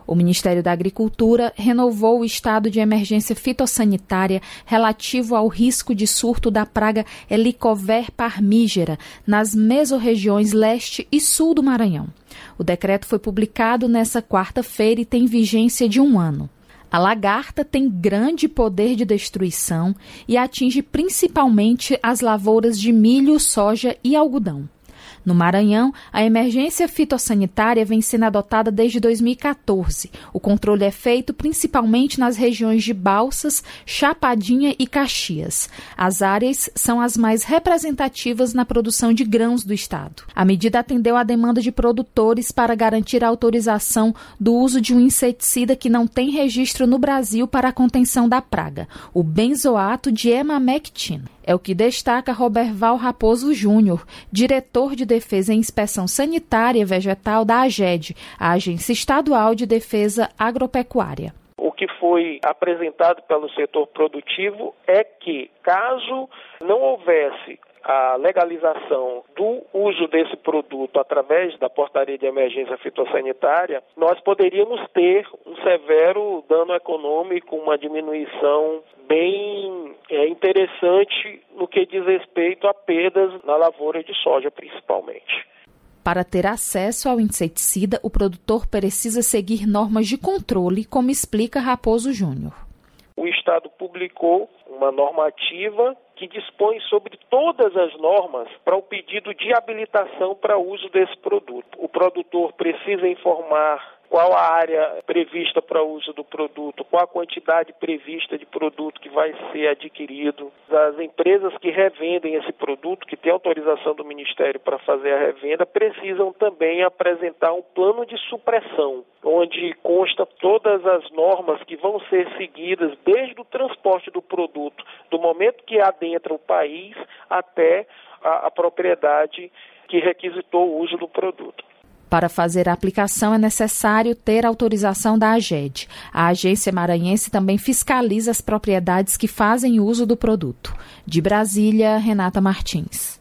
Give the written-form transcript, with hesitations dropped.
O Ministério da Agricultura renovou o estado de emergência fitossanitária relativo ao risco de surto da praga Helicover parmígera nas mesorregiões leste e sul do Maranhão. O decreto foi publicado nesta quarta-feira e tem vigência de 1 ano. A lagarta tem grande poder de destruição e atinge principalmente as lavouras de milho, soja e algodão. No Maranhão, a emergência fitossanitária vem sendo adotada desde 2014. O controle é feito principalmente nas regiões de Balsas, Chapadinha e Caxias. As áreas são as mais representativas na produção de grãos do estado. A medida atendeu à demanda de produtores para garantir a autorização do uso de um inseticida que não tem registro no Brasil para a contenção da praga, o benzoato de emamectina. É o que destaca Roberval Raposo Júnior, diretor de Defesa e Inspeção Sanitária e Vegetal da AGED, a Agência Estadual de Defesa Agropecuária. O que foi apresentado pelo setor produtivo é que, caso não houvesse a legalização do uso desse produto através da portaria de emergência fitossanitária, nós poderíamos ter um severo dano econômico, uma diminuição bem interessante no que diz respeito a perdas na lavoura de soja, principalmente. Para ter acesso ao inseticida, o produtor precisa seguir normas de controle, como explica Raposo Júnior. O Estado publicou uma normativa que dispõe sobre todas as normas para o pedido de habilitação para uso desse produto. O produtor precisa informar qual a área prevista para o uso do produto, qual a quantidade prevista de produto que vai ser adquirido. As empresas que revendem esse produto, que têm autorização do Ministério para fazer a revenda, precisam também apresentar um plano de supressão, onde consta todas as normas que vão ser seguidas desde o transporte do produto, do momento que adentra o país até a propriedade que requisitou o uso do produto. Para fazer a aplicação é necessário ter autorização da AGED. A agência maranhense também fiscaliza as propriedades que fazem uso do produto. De Brasília, Renata Martins.